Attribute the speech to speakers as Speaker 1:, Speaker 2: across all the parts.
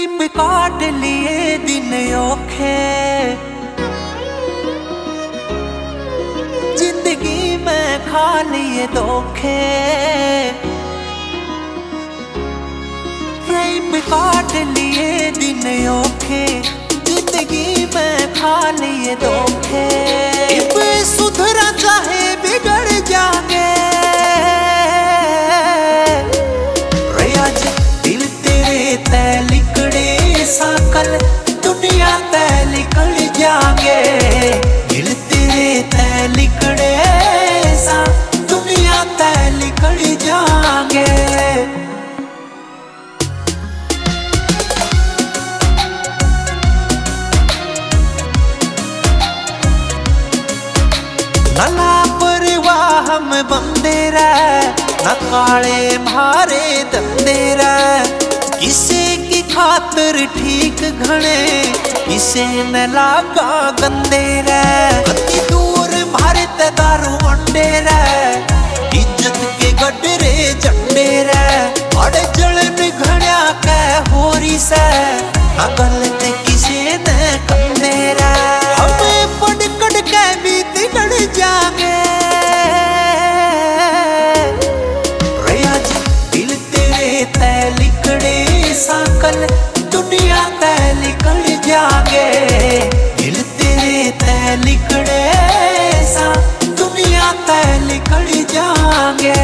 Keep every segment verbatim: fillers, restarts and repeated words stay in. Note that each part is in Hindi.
Speaker 1: रैप काट लिए दिन औखे, जिंदगी में खा लिए धोखे। रैप काट लिए दिन औखे, जिंदगी में खा लिए धोखे। इब सुधरा चाहे बिगड़ जागे, दिल तेरे तय लिखड़े साकल दुनिया तय लिखड़ जागे। दिल तेरे तय लिखड़े सा दुनिया तय लिखड़ जागे। न लापरवाह में बंदे रह, न काले मारे धंधे रह। किसे की खातर ठीक घने, किसे न लागा गंदे रह। कति दूर मारे ते दारू अंडे रह, इज्जत के गडरे झंडे रह। अड़े जलन घड़िया कह होरी से, न गलत किसे न कंदे रह। हमें पढ़ कड़ के भी तिगड़ जागे। दिल तेरे तय लिखड़े साकल दुनिया तय लिखड़ जागे। दिल तेरे तय लिखड़े सा दुनिया तय लिखड़ जागे।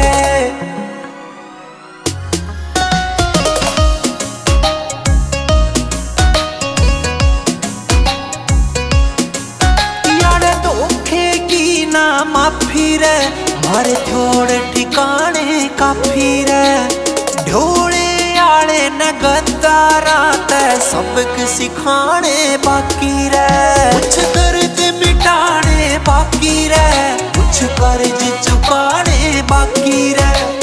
Speaker 1: माफी रे मारे छोड़ ठिकाने काफी रे। ढोले आले न गद्दारा ते सबक सिखाने बाकी रे। कुछ दर्द मिटाने बाकी रे, कुछ कर्ज चुकाने बाकी रे।